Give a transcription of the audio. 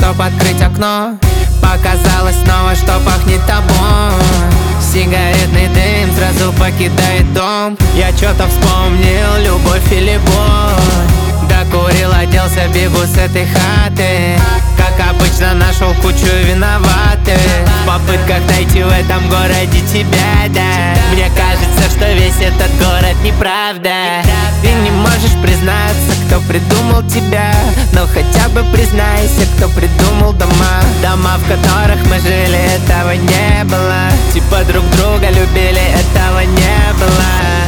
чтоб открыть окно. Показалось снова, что пахнет тобой. Сигаретный дым сразу покидает дом. Я чё-то вспомнил любовь и любовь. Докурил, оделся, бегу с этой хаты. Как обычно нашел кучу виноватых в попытках найти в этом городе тебя, да. Мне кажется, что весь этот город неправда. Ты не можешь признаться, кто придумал тебя, но хотя бы признайся, кто придумал дома. Дома, в которых мы жили, этого не было. Типа друг друга любили, этого не было.